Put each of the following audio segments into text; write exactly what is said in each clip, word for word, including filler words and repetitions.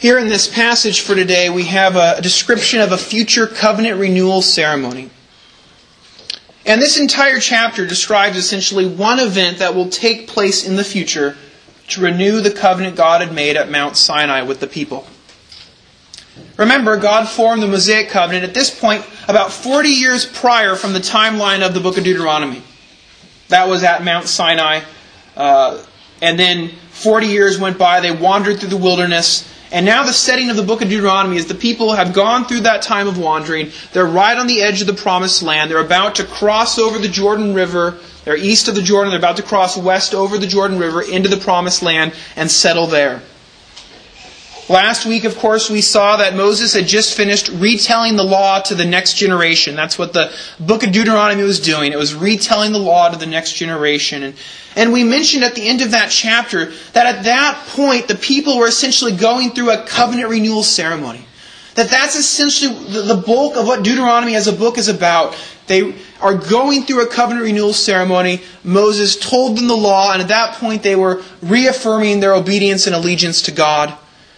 Here in this passage for today, we have a description of a future covenant renewal ceremony. And this entire chapter describes essentially one event that will take place in the future to renew the covenant God had made at Mount Sinai with the people. Remember, God formed the Mosaic covenant at this point about forty years prior from the timeline of the book of Deuteronomy. That was at Mount Sinai. Uh, and then forty years went by, they wandered through the wilderness. And now the setting of the book of Deuteronomy is the people have gone through that time of wandering. They're right on the edge of the promised land. They're about to cross over the Jordan River. They're east of the Jordan. They're about to cross west over the Jordan River into the promised land and settle there. Last week, of course, we saw that Moses had just finished retelling the law to the next generation. That's what the book of Deuteronomy was doing. It was retelling the law to the next generation. And, and we mentioned at the end of that chapter that at that point, the people were essentially going through a covenant renewal ceremony. That that's essentially the, the bulk of what Deuteronomy as a book is about. They are going through a covenant renewal ceremony. Moses told them the law, and at that point they were reaffirming their obedience and allegiance to God.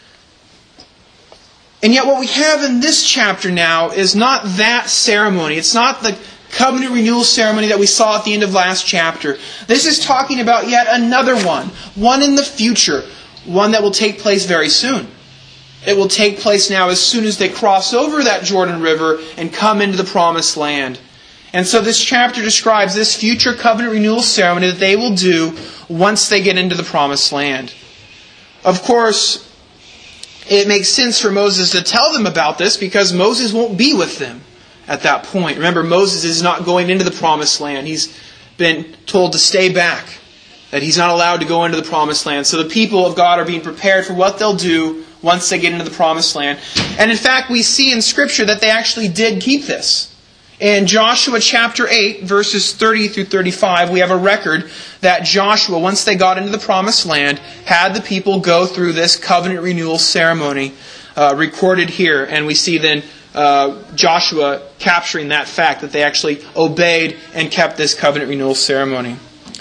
And yet what we have in this chapter now is not that ceremony. It's not the covenant renewal ceremony that we saw at the end of last chapter. This is talking about yet another one. One in the future. One that will take place very soon. It will take place now as soon as they cross over that Jordan River and come into the promised land. And so this chapter describes this future covenant renewal ceremony that they will do once they get into the promised land. Of course, it makes sense for Moses to tell them about this because Moses won't be with them at that point. Remember, Moses is not going into the promised land. He's been told to stay back, that he's not allowed to go into the promised land. So the people of God are being prepared for what they'll do once they get into the promised land. And in fact, we see in Scripture that they actually did keep this. In Joshua chapter eight, verses thirty through thirty-five, we have a record that Joshua, once they got into the promised land, had the people go through this covenant renewal ceremony uh, recorded here. And we see then uh, Joshua capturing that fact that they actually obeyed and kept this covenant renewal ceremony.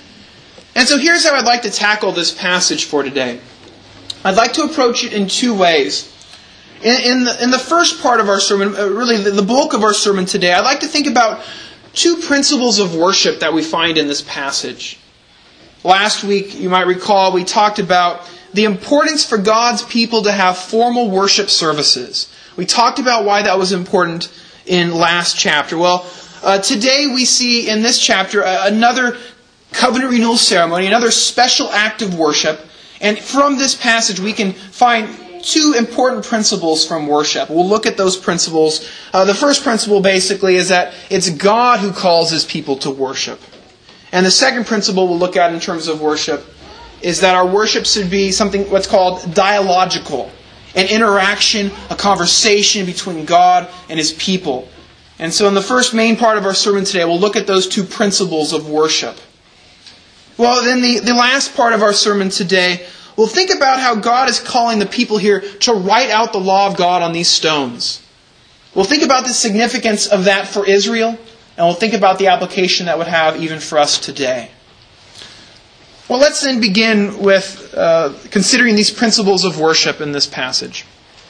And so here's how I'd like to tackle this passage for today. I'd like to approach it in two ways. In, in, the, in the first part of our sermon, uh, really the, the bulk of our sermon today, I'd like to think about two principles of worship that we find in this passage. Last week, you might recall, we talked about the importance for God's people to have formal worship services. We talked about why that was important in last chapter. Well, uh, today we see in this chapter uh, another covenant renewal ceremony, another special act of worship. And from this passage, we can find two important principles from worship. We'll look at those principles. Uh, the first principle basically is that it's God who calls His people to worship. And the second principle we'll look at in terms of worship is that our worship should be something what's called dialogical. An interaction, a conversation between God and His people. And so in the first main part of our sermon today, we'll look at those two principles of worship. Well, then the, the last part of our sermon today, we'll think about how God is calling the people here to write out the law of God on these stones. We'll think about the significance of that for Israel, and we'll think about the application that would have even for us today. Well, let's then begin with uh, considering these principles of worship in this passage.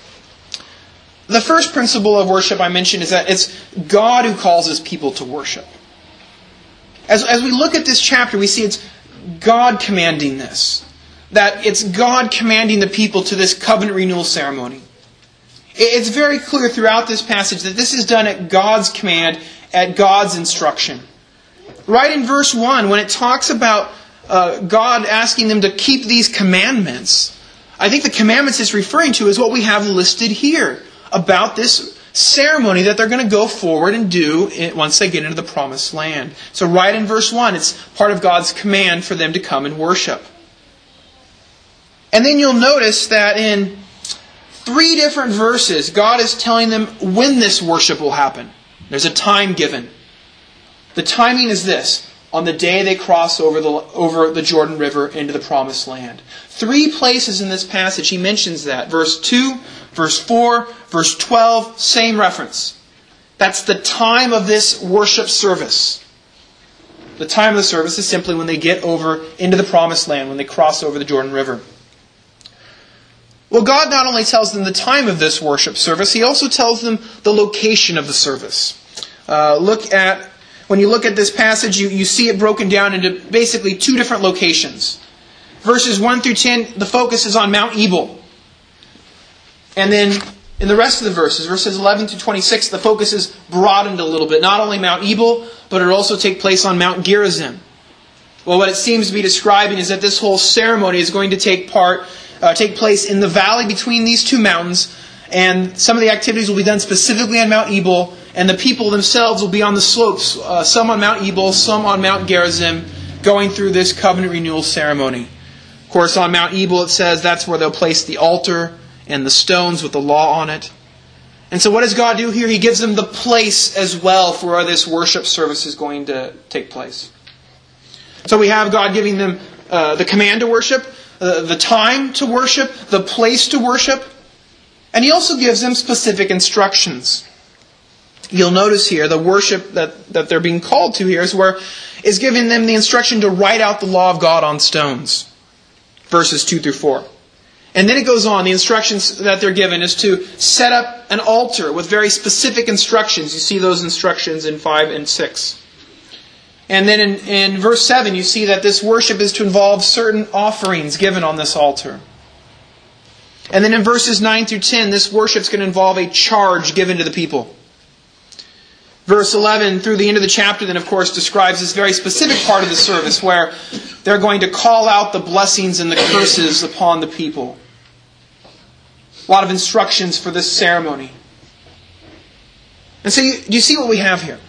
The first principle of worship I mentioned is that it's God who calls His people to worship. As, as we look at this chapter, we see it's God commanding this. That it's God commanding the people to this covenant renewal ceremony. It's very clear throughout this passage that this is done at God's command, at God's instruction. Right in verse one, when it talks about uh, God asking them to keep these commandments, I think the commandments it's referring to is what we have listed here about this ceremony that they're going to go forward and do once they get into the promised land. So right in verse one, it's part of God's command for them to come and worship. And then you'll notice that in three different verses, God is telling them when this worship will happen. There's a time given. The timing is this: on the day they cross over the, over the Jordan River into the promised land. Three places in this passage he mentions that. Verse two, verse four, verse twelve, same reference. That's the time of this worship service. The time of the service is simply when they get over into the promised land, when they cross over the Jordan River. Well, Well, God not only tells them the time of this worship service, He also tells them the location of the service. Uh, look at, when you look at this passage, you, you see it broken down into basically two different locations. Verses one through ten, the focus is on Mount Ebal. And then in the rest of the verses, verses eleven to twenty-six, the focus is broadened a little bit. Not only Mount Ebal, but it will also take place on Mount Gerizim. Well, what it seems to be describing is that this whole ceremony is going to take part, uh, take place in the valley between these two mountains, and some of the activities will be done specifically on Mount Ebal, and the people themselves will be on the slopes, uh, some on Mount Ebal, some on Mount Gerizim, going through this covenant renewal ceremony. Of course, on Mount Ebal it says that's where they'll place the altar and the stones with the law on it. And so what does God do here? He gives them the place as well for where this worship service is going to take place. So we have God giving them uh, the command to worship, uh, the time to worship, the place to worship, and He also gives them specific instructions. You'll notice here the worship that, that they're being called to here is where is giving them the instruction to write out the law of God on stones. Verses two through four. And then it goes on, the instructions that they're given is to set up an altar with very specific instructions. You see those instructions in five and six. And then in, in verse seven, you see that this worship is to involve certain offerings given on this altar. And then in verses nine through ten, this worship is going to involve a charge given to the people. Verse eleven through the end of the chapter then, of course, describes this very specific part of the service where they're going to call out the blessings and the curses upon the people. A lot of instructions for this ceremony. And so you, do you see what we have here?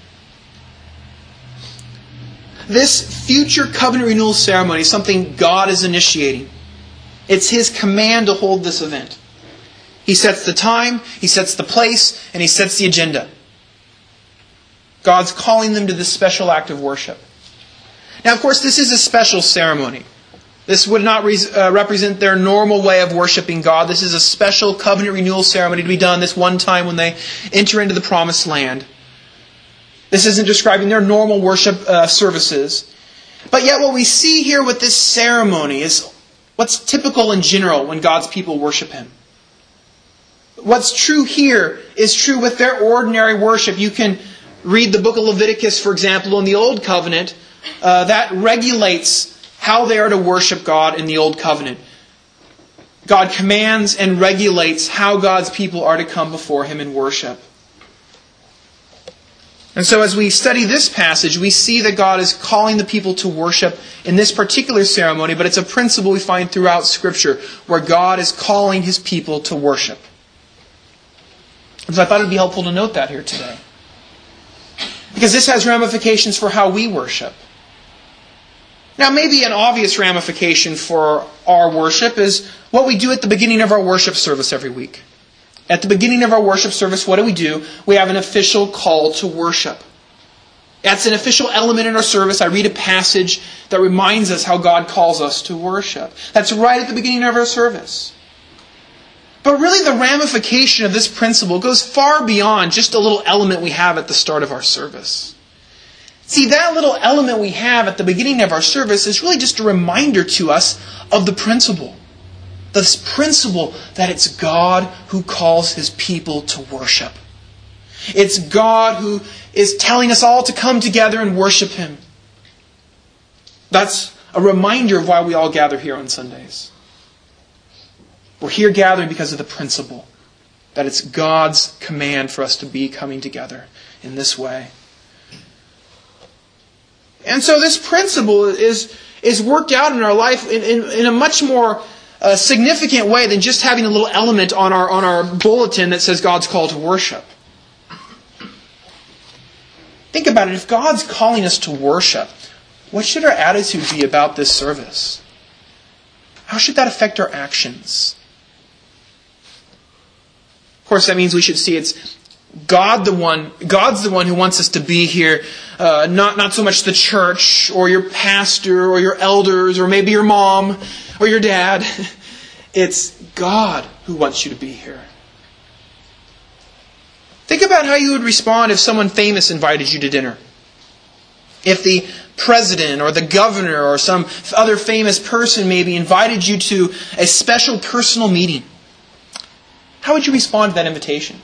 This future covenant renewal ceremony is something God is initiating. It's His command to hold this event. He sets the time, He sets the place, and He sets the agenda. God's calling them to this special act of worship. Now, of course, this is a special ceremony. This would not re- uh, represent their normal way of worshiping God. This is a special covenant renewal ceremony to be done this one time when they enter into the promised land. This isn't describing their normal worship uh, services. But yet what we see here with this ceremony is what's typical in general when God's people worship Him. What's true here is true with their ordinary worship. You can read the book of Leviticus, for example, in the Old Covenant. Uh, that regulates how they are to worship God in the Old Covenant. God commands and regulates how God's people are to come before Him in worship. And so as we study this passage, we see that God is calling the people to worship in this particular ceremony, but it's a principle we find throughout Scripture where God is calling His people to worship. And so I thought it would be helpful to note that here today. Because this has ramifications for how we worship. Now, maybe an obvious ramification for our worship is what we do at the beginning of our worship service every week. At the beginning of our worship service, what do we do? We have an official call to worship. That's an official element in our service. I read a passage that reminds us how God calls us to worship. That's right at the beginning of our service. But really the ramification of this principle goes far beyond just a little element we have at the start of our service. See, that little element we have at the beginning of our service is really just a reminder to us of the principle. This principle that it's God who calls His people to worship. It's God who is telling us all to come together and worship Him. That's a reminder of why we all gather here on Sundays. We're here gathering because of the principle that it's God's command for us to be coming together in this way. And so this principle is, is worked out in our life in, in, in a much more uh, significant way than just having a little element on our, on our bulletin that says God's call to worship. Think about it. If God's calling us to worship, what should our attitude be about this service? How should that affect our actions? Of course, that means we should see it's God the one, God's the one who wants us to be here, uh, not, not so much the church or your pastor or your elders or maybe your mom or your dad. It's God who wants you to be here. Think about how you would respond if someone famous invited you to dinner. If the president or the governor or some other famous person maybe invited you to a special personal meeting. how would you respond to that invitation?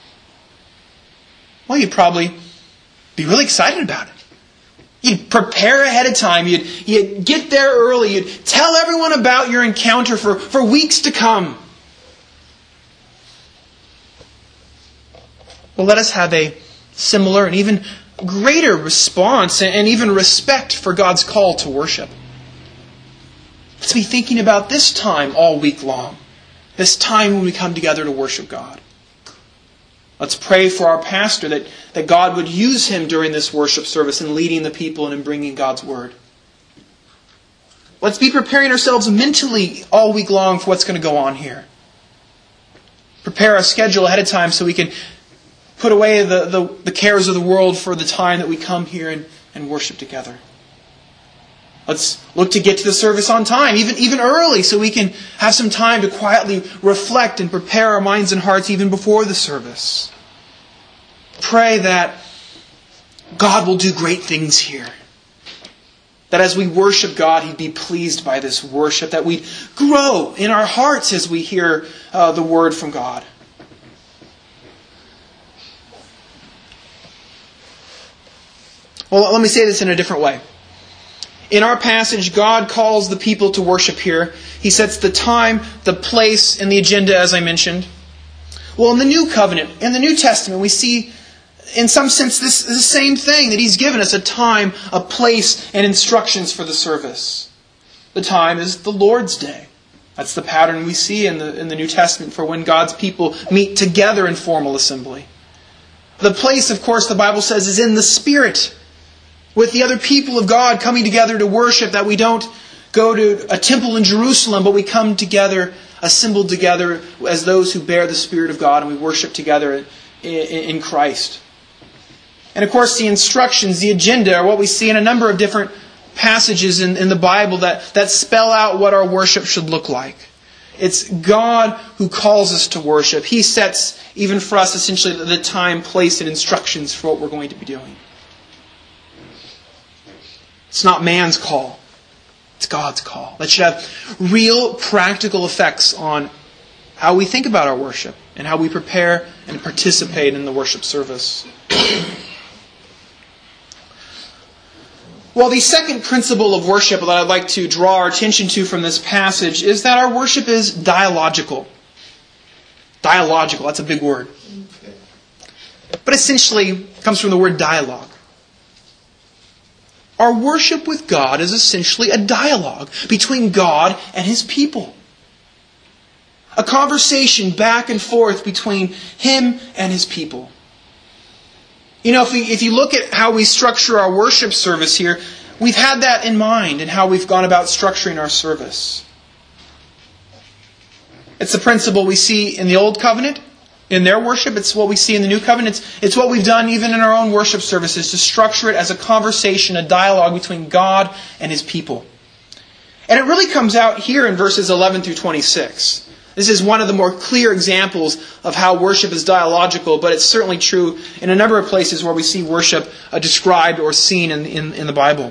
Well, you'd probably be really excited about it. You'd prepare ahead of time. You'd, you'd get there early. You'd tell everyone about your encounter for, for weeks to come. Well, let us have a similar and even greater response and even respect for God's call to worship. Let's be thinking about this time all week long. This time when we come together to worship God. Let's pray for our pastor that, that God would use him during this worship service in leading the people and in bringing God's Word. Let's be preparing ourselves mentally all week long for what's going to go on here. Prepare our schedule ahead of time so we can put away the, the, the cares of the world for the time that we come here and, and worship together. Let's look to get to the service on time, even, even early, so we can have some time to quietly reflect and prepare our minds and hearts even before the service. Pray that God will do great things here. That as we worship God, He'd be pleased by this worship. That we'd grow in our hearts as we hear uh, the Word from God. Well, let me say this in a different way. In our passage, God calls the people to worship here. He sets the time, the place, and the agenda, as I mentioned. Well, in the New Covenant, in the New Testament, we see, in some sense, this the same thing, that He's given us a time, a place, and instructions for the service. The time is the Lord's Day. That's the pattern we see in the, in the New Testament for when God's people meet together in formal assembly. The place, of course, the Bible says, is in the Spirit, with the other people of God coming together to worship, that we don't go to a temple in Jerusalem, but we come together, assembled together as those who bear the Spirit of God, and we worship together in Christ. And of course, the instructions, the agenda, are what we see in a number of different passages in, in the Bible that, that spell out what our worship should look like. It's God who calls us to worship. He sets, even for us, essentially the time, place, and instructions for what we're going to be doing. It's not man's call. It's God's call. That should have real practical effects on how we think about our worship and how we prepare and participate in the worship service. Well, the second principle of worship that I'd like to draw our attention to from this passage is that our worship is dialogical. Dialogical, that's a big word. But essentially it comes from the word dialogue. Our worship with God is essentially a dialogue between God and His people. A conversation back and forth between Him and His people. You know, if, we, if you look at how we structure our worship service here, we've had that in mind in how we've gone about structuring our service. It's the principle we see in the Old Covenant, in their worship. It's what we see in the New Covenant. It's, it's what we've done even in our own worship services, to structure it as a conversation, a dialogue between God and His people. And it really comes out here in verses eleven through twenty-six. This is one of the more clear examples of how worship is dialogical, but it's certainly true in a number of places where we see worship uh, described or seen in, in, in the Bible.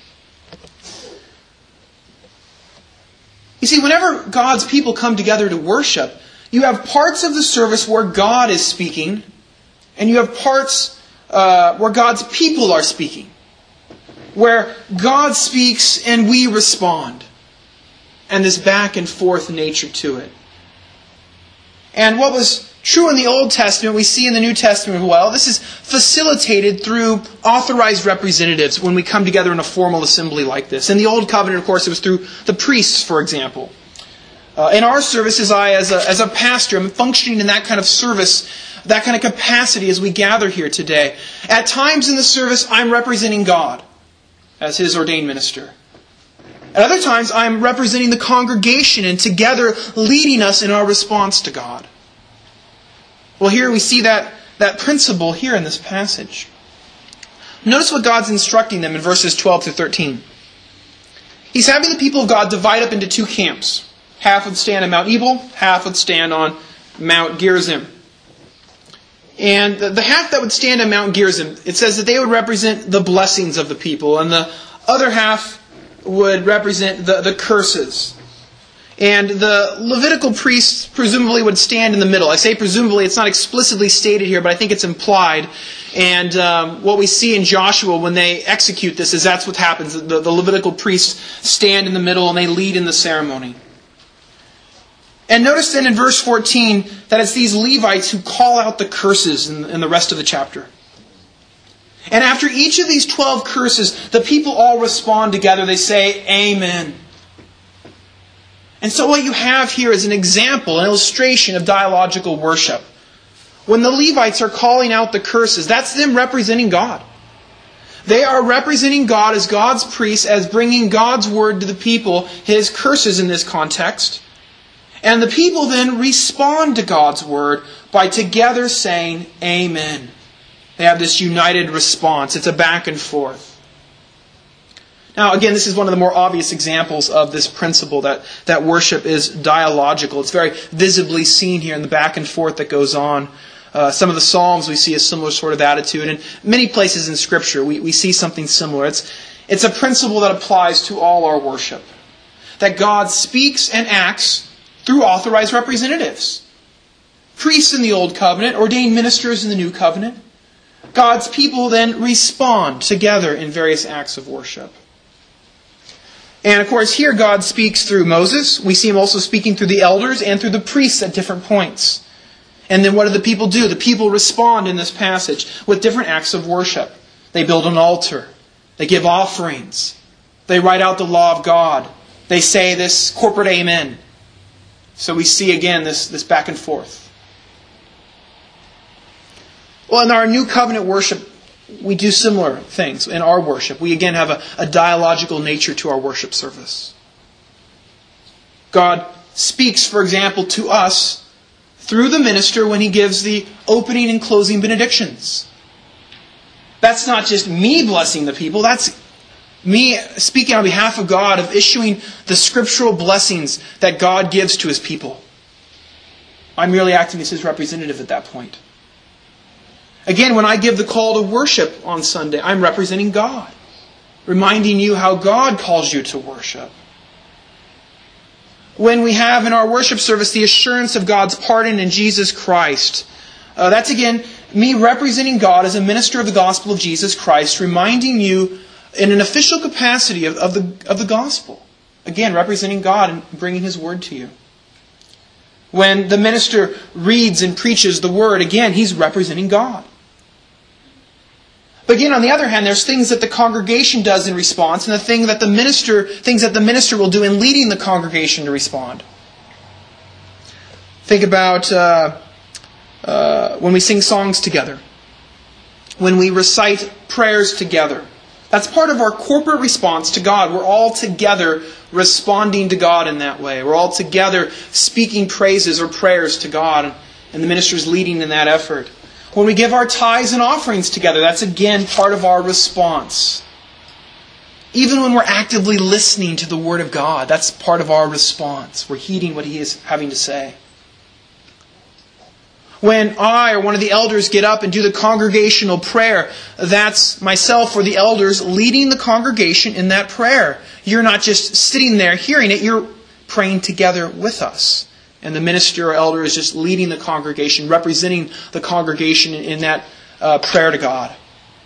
You see, whenever God's people come together to worship, you have parts of the service where God is speaking, and you have parts uh, where God's people are speaking, where God speaks and we respond, and this back and forth nature to it. And what was true in the Old Testament, we see in the New Testament as well. This is facilitated through authorized representatives when we come together in a formal assembly like this. In the Old Covenant, of course, it was through the priests, for example. Uh, in our services, I, as a, as a pastor, am functioning in that kind of service, that kind of capacity as we gather here today. At times in the service, I'm representing God as His ordained minister. At other times, I'm representing the congregation and together leading us in our response to God. Well, here we see that, that principle here in this passage. Notice what God's instructing them in verses twelve through thirteen. He's having the people of God divide up into two camps. Half would stand on Mount Ebal, half would stand on Mount Gerizim. And the half that would stand on Mount Gerizim, it says that they would represent the blessings of the people, and the other half would represent the, the curses. And the Levitical priests presumably would stand in the middle. I say presumably, it's not explicitly stated here, but I think it's implied. And um, what we see in Joshua when they execute this is that's what happens. The, the Levitical priests stand in the middle and they lead in the ceremony. And notice then in verse fourteen that it's these Levites who call out the curses in, in the rest of the chapter. And after each of these twelve curses, the people all respond together. They say, Amen. And so what you have here is an example, an illustration of dialogical worship. When the Levites are calling out the curses, that's them representing God. They are representing God as God's priests, as bringing God's word to the people, His curses in this context. And the people then respond to God's word by together saying, Amen. They have this united response. It's a back and forth. Now, again, this is one of the more obvious examples of this principle that, that worship is dialogical. It's very visibly seen here in the back and forth that goes on. Uh, some of the Psalms we see a similar sort of attitude. And many places in Scripture we, we see something similar. It's, it's a principle that applies to all our worship. That God speaks and acts through authorized representatives. Priests in the Old Covenant, ordained ministers in the New Covenant. God's people then respond together in various acts of worship. And of course, here God speaks through Moses. We see Him also speaking through the elders and through the priests at different points. And then what do the people do? The people respond in this passage with different acts of worship. They build an altar. They give offerings. They write out the law of God. They say this corporate Amen. So we see again this, this back and forth. Well, in our New Covenant worship, we do similar things in our worship. We again have a, a dialogical nature to our worship service. God speaks, for example, to us through the minister when he gives the opening and closing benedictions. That's not just me blessing the people. That's me speaking on behalf of God, of issuing the scriptural blessings that God gives to His people. I'm merely acting as His representative at that point. Again, when I give the call to worship on Sunday, I'm representing God, reminding you how God calls you to worship. When we have in our worship service the assurance of God's pardon in Jesus Christ, uh, that's again me representing God as a minister of the gospel of Jesus Christ, reminding you in an official capacity of, of, the, of the gospel. Again, representing God and bringing His word to you. When the minister reads and preaches the word, again, he's representing God. But again, on the other hand, there's things that the congregation does in response, and the thing that the minister, things that the minister will do in leading the congregation to respond. Think about uh, uh, when we sing songs together, when we recite prayers together. That's part of our corporate response to God. We're all together responding to God in that way. We're all together speaking praises or prayers to God, and the minister's leading in that effort. When we give our tithes and offerings together, that's again part of our response. Even when we're actively listening to the Word of God, that's part of our response. We're heeding what He is having to say. When I or one of the elders get up and do the congregational prayer, that's myself or the elders leading the congregation in that prayer. You're not just sitting there hearing it, you're praying together with us. And the minister or elder is just leading the congregation, representing the congregation in that uh, prayer to God.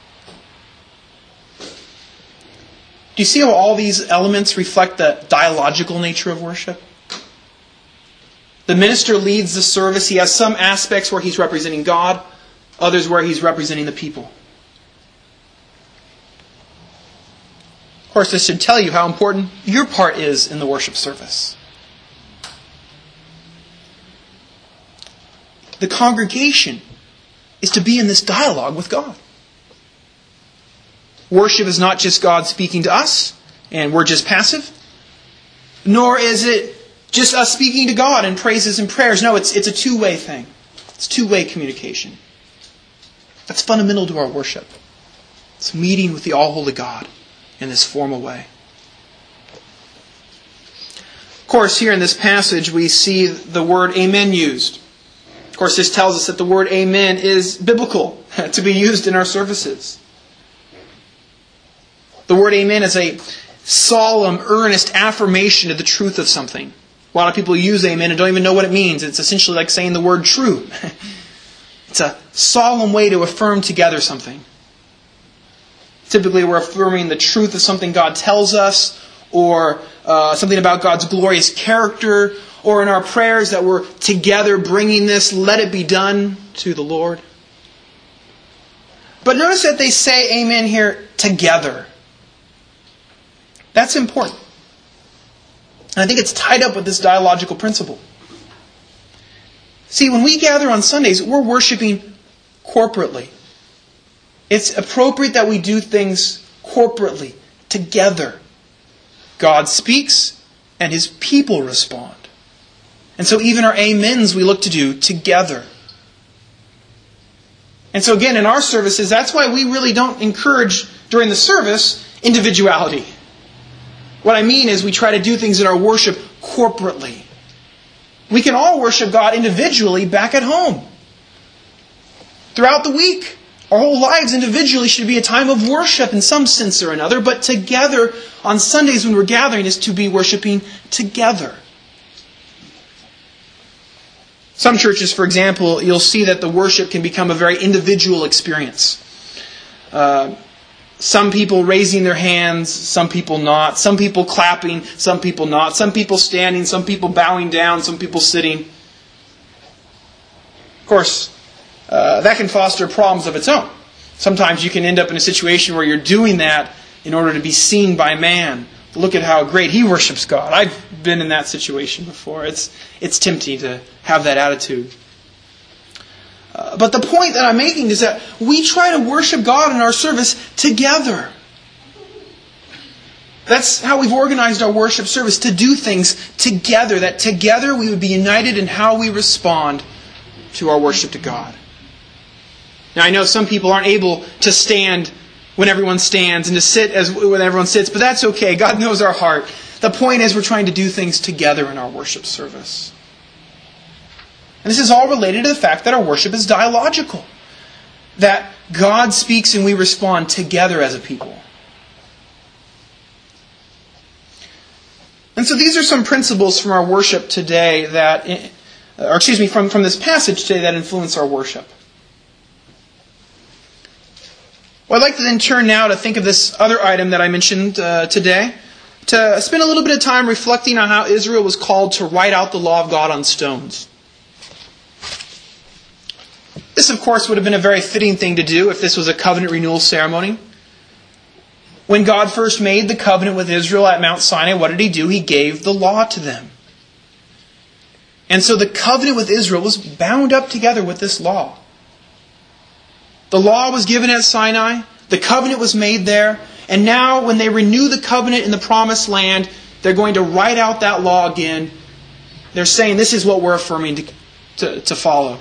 Do you see how all these elements reflect the dialogical nature of worship? The minister leads the service. He has some aspects where he's representing God, others where he's representing the people. Of course, this should tell you how important your part is in the worship service. The congregation is to be in this dialogue with God. Worship is not just God speaking to us, and we're just passive. Nor is it just us speaking to God in praises and prayers. No, it's, it's a two-way thing. It's two-way communication. That's fundamental to our worship. It's meeting with the all-holy God in this formal way. Of course, here in this passage, we see the word amen used. Of course, this tells us that the word amen is biblical to be used in our services. The word amen is a solemn, earnest affirmation of the truth of something. A lot of people use amen and don't even know what it means. It's essentially like saying the word true. It's a solemn way to affirm together something. Typically we're affirming the truth of something God tells us, or uh, something about God's glorious character, or in our prayers that we're together bringing this, let it be done to the Lord. But notice that they say amen here together. That's important. And I think it's tied up with this dialogical principle. See, when we gather on Sundays, we're worshiping corporately. It's appropriate that we do things corporately, together. God speaks, and His people respond. And so even our amens we look to do together. And so again, in our services, that's why we really don't encourage, during the service, individuality. What I mean is we try to do things in our worship corporately. We can all worship God individually back at home. Throughout the week, our whole lives individually should be a time of worship in some sense or another, but together on Sundays when we're gathering is to be worshiping together. Some churches, for example, you'll see that the worship can become a very individual experience. Uh, some people raising their hands, some people not. Some people clapping, some people not. Some people standing, some people bowing down, some people sitting. Of course, uh, that can foster problems of its own. Sometimes you can end up in a situation where you're doing that in order to be seen by man. Look at how great he worships God. I've been in that situation before. It's it's tempting to have that attitude. Uh, but the point that I'm making is that we try to worship God in our service together. That's how we've organized our worship service, to do things together. That together we would be united in how we respond to our worship to God. Now I know some people aren't able to stand when everyone stands and to sit as when everyone sits, but that's okay. God knows our heart. The point is we're trying to do things together in our worship service. And this is all related to the fact that our worship is dialogical. That God speaks and we respond together as a people. And so these are some principles from our worship today that, or excuse me, from, from this passage today that influence our worship. Well, I'd like to then turn now to think of this other item that I mentioned uh, today, to spend a little bit of time reflecting on how Israel was called to write out the law of God on stones. This, of course, would have been a very fitting thing to do if this was a covenant renewal ceremony. When God first made the covenant with Israel at Mount Sinai, what did He do? He gave the law to them. And so the covenant with Israel was bound up together with this law. The law was given at Sinai, the covenant was made there, and now when they renew the covenant in the promised land, they're going to write out that law again. They're saying this is what we're affirming to, to, to follow.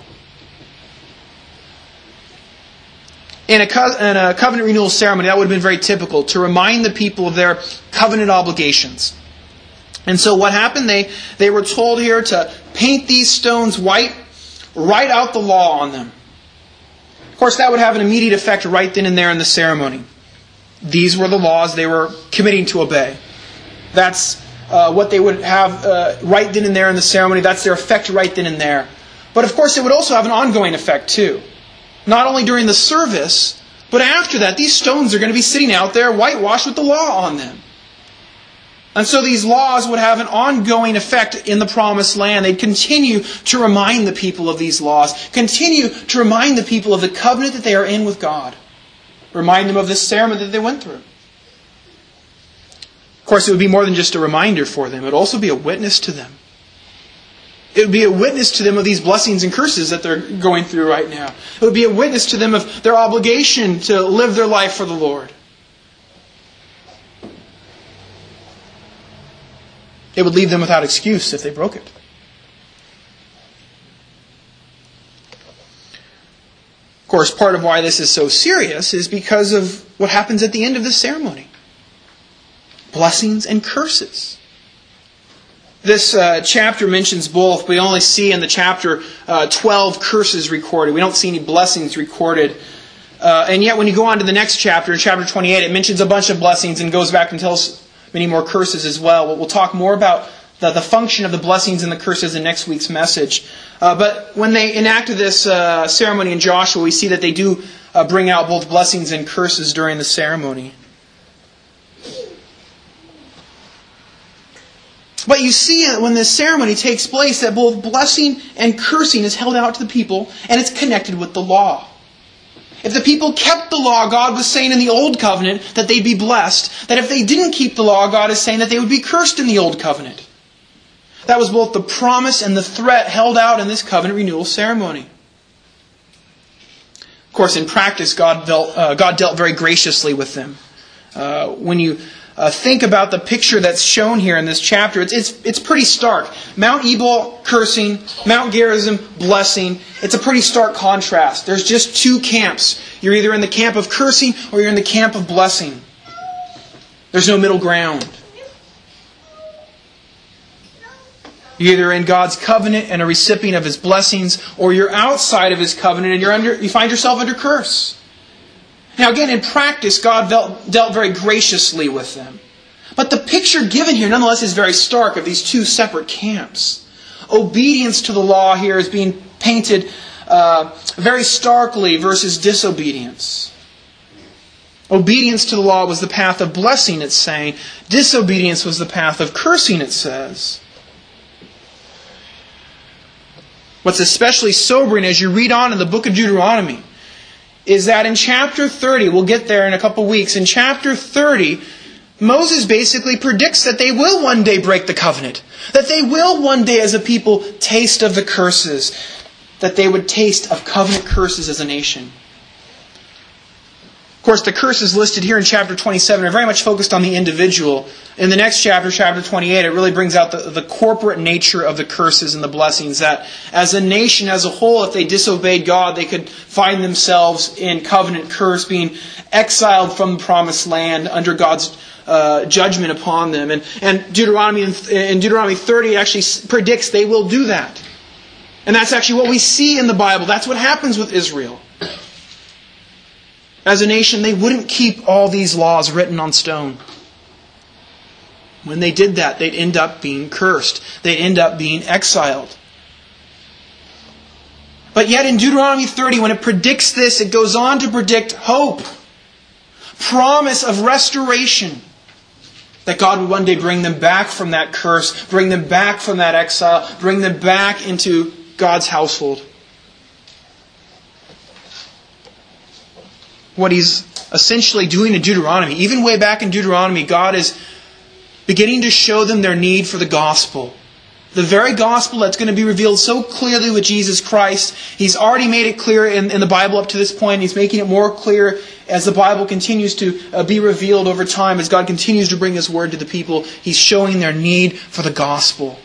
In a, co- in a covenant renewal ceremony, that would have been very typical, to remind the people of their covenant obligations. And so what happened? They, they were told here to paint these stones white, write out the law on them. Of course, that would have an immediate effect right then and there in the ceremony. These were the laws they were committing to obey. That's uh, what they would have uh, right then and there in the ceremony. That's their effect right then and there. But of course, it would also have an ongoing effect too. Not only during the service, but after that, these stones are going to be sitting out there whitewashed with the law on them. And so these laws would have an ongoing effect in the promised land. They'd continue to remind the people of these laws. Continue to remind the people of the covenant that they are in with God. Remind them of this ceremony that they went through. Of course, it would be more than just a reminder for them. It would also be a witness to them. It would be a witness to them of these blessings and curses that they're going through right now. It would be a witness to them of their obligation to live their life for the Lord. It would leave them without excuse if they broke it. Of course, part of why this is so serious is because of what happens at the end of this ceremony. Blessings and curses. This uh, chapter mentions both. We only see in the chapter uh, twelve curses recorded. We don't see any blessings recorded. Uh, and yet when you go on to the next chapter, in chapter twenty-eight, it mentions a bunch of blessings and goes back and tells many more curses as well. We'll talk more about the, the function of the blessings and the curses in next week's message. Uh, but when they enacted this uh, ceremony in Joshua, we see that they do uh, bring out both blessings and curses during the ceremony. But you see when this ceremony takes place that both blessing and cursing is held out to the people, and it's connected with the law. If the people kept the law, God was saying in the Old Covenant that they'd be blessed. That if they didn't keep the law, God is saying that they would be cursed in the Old Covenant. That was both the promise and the threat held out in this covenant renewal ceremony. Of course, in practice, God dealt, uh, God dealt very graciously with them. Uh, when you uh, think about the picture that's shown here in this chapter, it's, it's, it's pretty stark. Mount Ebal, cursing. Mount Gerizim, blessing. It's a pretty stark contrast. There's just two camps. You're either in the camp of cursing or you're in the camp of blessing. There's no middle ground. You're either in God's covenant and a recipient of His blessings, or you're outside of His covenant and you're under, you find yourself under curse. Now again, in practice, God dealt, dealt very graciously with them. But the picture given here, nonetheless, is very stark of these two separate camps. Obedience to the law here is being painted uh, very starkly versus disobedience. Obedience to the law was the path of blessing, it's saying. Disobedience was the path of cursing, it says. What's especially sobering as you read on in the book of Deuteronomy is that in chapter thirty, we'll get there in a couple weeks, in chapter thirty, Moses basically predicts that they will one day break the covenant. That they will one day as a people taste of the curses. That they would taste of covenant curses as a nation. Of course, the curses listed here in chapter twenty-seven are very much focused on the individual. In the next chapter, chapter twenty-eight, it really brings out the, the corporate nature of the curses and the blessings. That as a nation as a whole, if they disobeyed God, they could find themselves in covenant curse, being exiled from the promised land under God's uh, judgment upon them. And, and Deuteronomy in Deuteronomy thirty actually predicts they will do that. And that's actually what we see in the Bible. That's what happens with Israel. As a nation, they wouldn't keep all these laws written on stone. When they did that, they'd end up being cursed. They'd end up being exiled. But yet in Deuteronomy thirty, when it predicts this, it goes on to predict hope. Promise of restoration. That God would one day bring them back from that curse, bring them back from that exile, bring them back into God's household. What He's essentially doing in Deuteronomy, even way back in Deuteronomy, God is beginning to show them their need for the gospel. The very gospel that's going to be revealed so clearly with Jesus Christ. He's already made it clear in, in the Bible up to this point. He's making it more clear as the Bible continues to uh, be revealed over time. As God continues to bring His word to the people, He's showing their need for the gospel.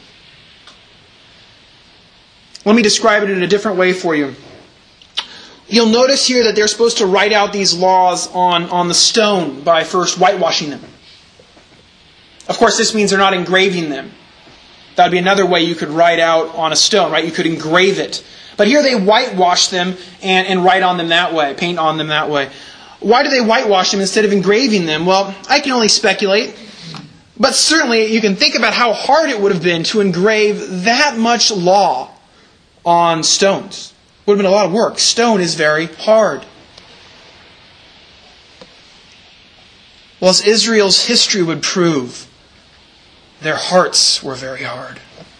Let me describe it in a different way for you. You'll notice here that they're supposed to write out these laws on, on the stone by first whitewashing them. Of course, this means they're not engraving them. That would be another way you could write out on a stone, right? You could engrave it. But here they whitewash them and, and write on them that way, paint on them that way. Why do they whitewash them instead of engraving them? Well, I can only speculate. But certainly you can think about how hard it would have been to engrave that much law on stones. It would have been a lot of work. Stone is very hard. Well, as Israel's history would prove, their hearts were very hard.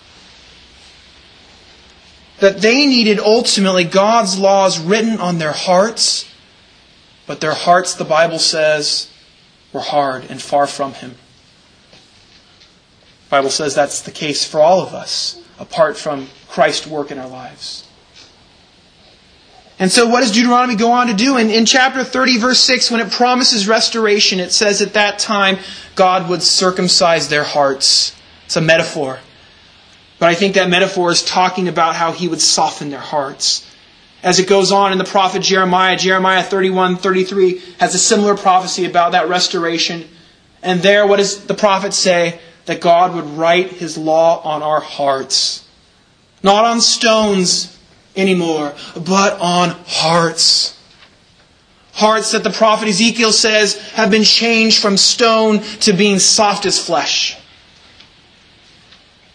That they needed ultimately God's laws written on their hearts, but their hearts, the Bible says, were hard and far from Him. The Bible says that's the case for all of us, apart from Christ's work in our lives. And so what does Deuteronomy go on to do? In, in chapter thirty, verse six, when it promises restoration, it says at that time God would circumcise their hearts. It's a metaphor. But I think that metaphor is talking about how He would soften their hearts. As it goes on in the prophet Jeremiah, Jeremiah thirty-one, thirty-three has a similar prophecy about that restoration. And there, what does the prophet say? That God would write His law on our hearts. Not on stones anymore, but on hearts. Hearts that the prophet Ezekiel says have been changed from stone to being soft as flesh.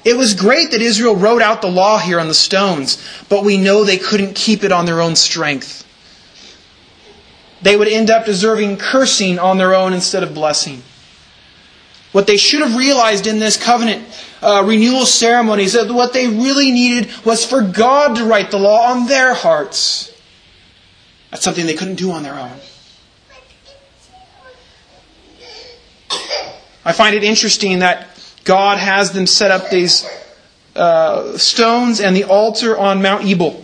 It was great that Israel wrote out the law here on the stones, but we know they couldn't keep it on their own strength. They would end up deserving cursing on their own instead of blessing. What they should have realized in this covenant uh, renewal ceremony is that what they really needed was for God to write the law on their hearts. That's something they couldn't do on their own. I find it interesting that God has them set up these uh, stones and the altar on Mount Ebal.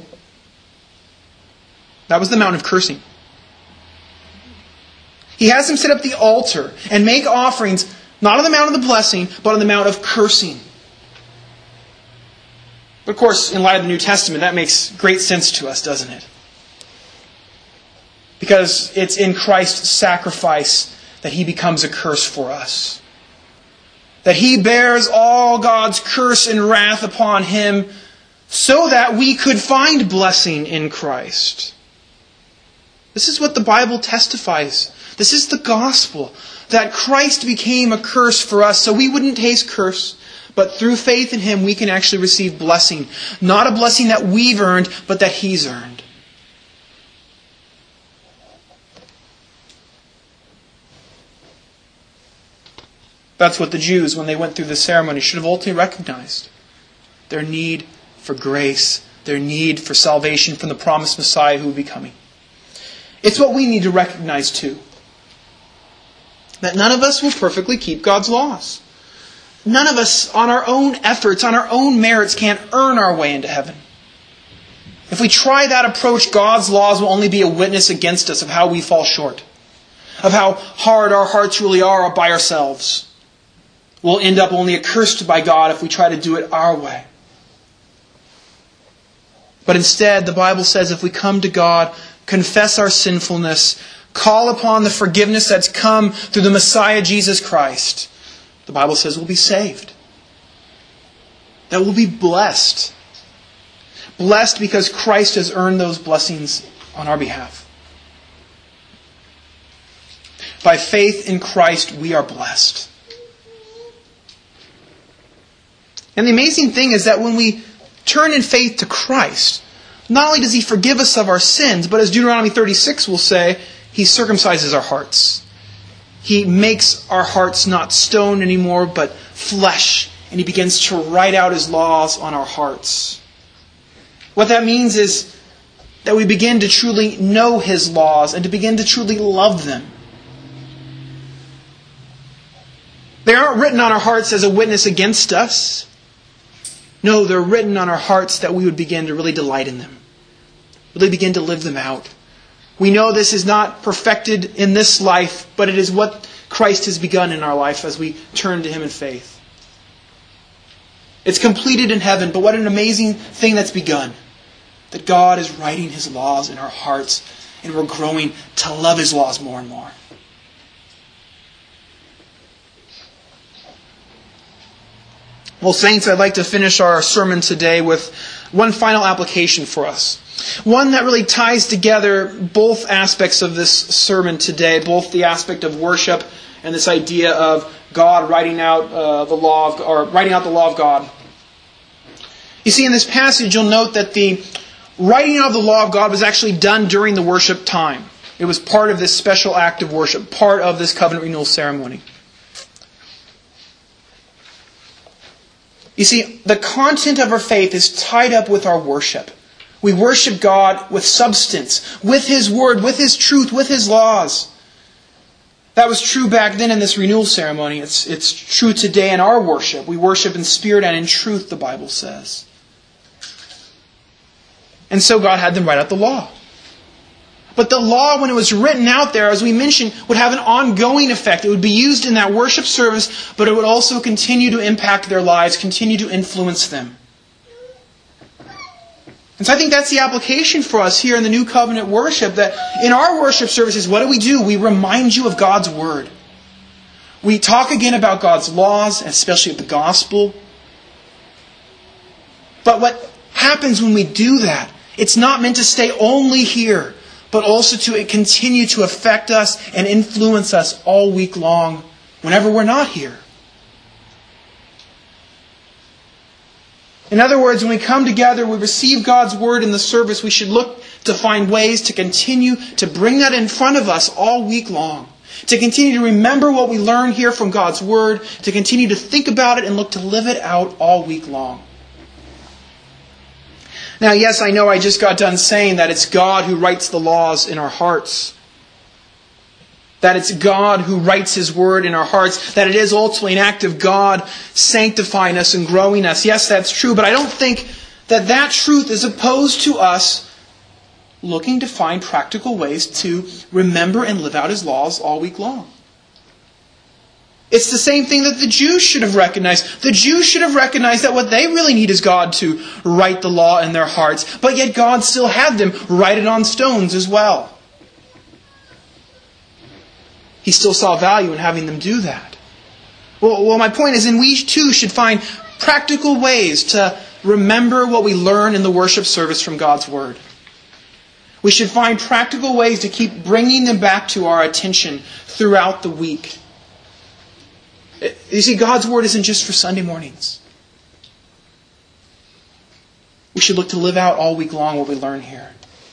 That was the mountain of cursing. He has them set up the altar and make offerings, not on the mount of the blessing, but on the mount of cursing. But of course, in light of the New Testament, that makes great sense to us, doesn't it? Because it's in Christ's sacrifice that He becomes a curse for us. That He bears all God's curse and wrath upon Him so that we could find blessing in Christ. This is what the Bible testifies. This is the gospel. That Christ became a curse for us so we wouldn't taste curse. But through faith in Him we can actually receive blessing. Not a blessing that we've earned, but that He's earned. That's what the Jews, when they went through the ceremony, should have ultimately recognized. Their need for grace. Their need for salvation from the promised Messiah who would be coming. It's what we need to recognize too. That none of us will perfectly keep God's laws. None of us, on our own efforts, on our own merits, can't earn our way into heaven. If we try that approach, God's laws will only be a witness against us of how we fall short. Of how hard our hearts really are by ourselves. We'll end up only accursed by God if we try to do it our way. But instead, the Bible says if we come to God, confess our sinfulness, call upon the forgiveness that's come through the Messiah Jesus Christ, the Bible says we'll be saved. That we'll be blessed. Blessed because Christ has earned those blessings on our behalf. By faith in Christ, we are blessed. And the amazing thing is that when we turn in faith to Christ, not only does He forgive us of our sins, but as Deuteronomy thirty-six will say, He circumcises our hearts. He makes our hearts not stone anymore, but flesh. And He begins to write out His laws on our hearts. What that means is that we begin to truly know His laws and to begin to truly love them. They aren't written on our hearts as a witness against us. No, they're written on our hearts that we would begin to really delight in them. Really begin to live them out. We know this is not perfected in this life, but it is what Christ has begun in our life as we turn to Him in faith. It's completed in heaven, but what an amazing thing that's begun. That God is writing His laws in our hearts, and we're growing to love His laws more and more. Well, saints, I'd like to finish our sermon today with one final application for us. One that really ties together both aspects of this sermon today, both the aspect of worship and this idea of God writing out uh, the law of, or writing out the law of God. You see, in this passage, you'll note that the writing of the law of God was actually done during the worship time. It was part of this special act of worship, part of this covenant renewal ceremony. You see, the content of our faith is tied up with our worship. We worship God with substance, with His Word, with His truth, with His laws. That was true back then in this renewal ceremony. It's, it's true today in our worship. We worship in spirit and in truth, the Bible says. And so God had them write out the law. But the law, when it was written out there, as we mentioned, would have an ongoing effect. It would be used in that worship service, but it would also continue to impact their lives, continue to influence them. And so I think that's the application for us here in the New Covenant worship, that in our worship services, what do we do? We remind you of God's Word. We talk again about God's laws, and especially of the gospel. But what happens when we do that? It's not meant to stay only here, but also to continue to affect us and influence us all week long, whenever we're not here. In other words, when we come together, we receive God's Word in the service, we should look to find ways to continue to bring that in front of us all week long. To continue to remember what we learn here from God's Word, to continue to think about it and look to live it out all week long. Now, yes, I know I just got done saying that it's God who writes the laws in our hearts. That it's God who writes His Word in our hearts. That it is ultimately an act of God sanctifying us and growing us. Yes, that's true, but I don't think that that truth is opposed to us looking to find practical ways to remember and live out His laws all week long. It's the same thing that the Jews should have recognized. The Jews should have recognized that what they really need is God to write the law in their hearts. But yet God still had them write it on stones as well. He still saw value in having them do that. Well, well, my point is, and we too should find practical ways to remember what we learn in the worship service from God's Word. We should find practical ways to keep bringing them back to our attention throughout the week. You see, God's Word isn't just for Sunday mornings. We should look to live out all week long what we learn here.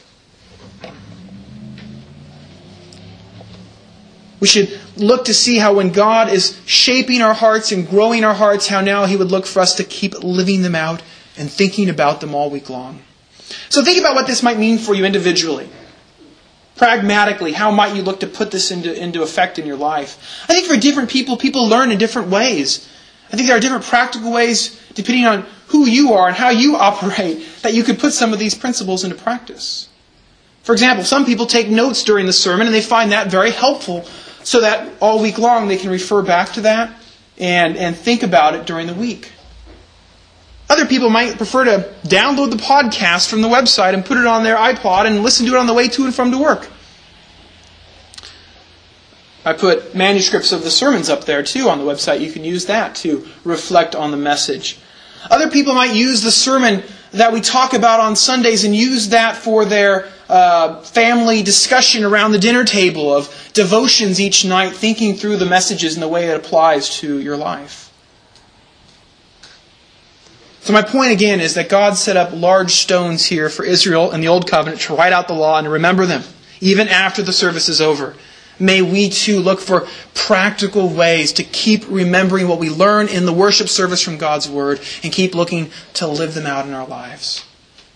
We should look to see how when God is shaping our hearts and growing our hearts, how now He would look for us to keep living them out and thinking about them all week long. So think about what this might mean for you individually. Pragmatically, how might you look to put this into, into effect in your life? I think for different people, people learn in different ways. I think there are different practical ways, depending on who you are and how you operate, that you could put some of these principles into practice. For example, some people take notes during the sermon and they find that very helpful so that all week long they can refer back to that and, and think about it during the week. Other people might prefer to download the podcast from the website and put it on their iPod and listen to it on the way to and from to work. I put manuscripts of the sermons up there too on the website. You can use that to reflect on the message. Other people might use the sermon that we talk about on Sundays and use that for their uh, family discussion around the dinner table of devotions each night, thinking through the messages and the way it applies to your life. So my point again is that God set up large stones here for Israel in the Old Covenant to write out the law and to remember them, even after the service is over. May we too look for practical ways to keep remembering what we learn in the worship service from God's Word and keep looking to live them out in our lives.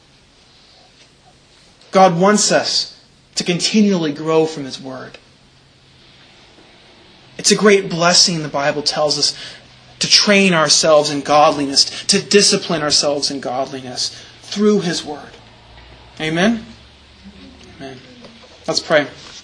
God wants us to continually grow from His Word. It's a great blessing, the Bible tells us, to train ourselves in godliness, to discipline ourselves in godliness through His Word. Amen? Amen. Let's pray.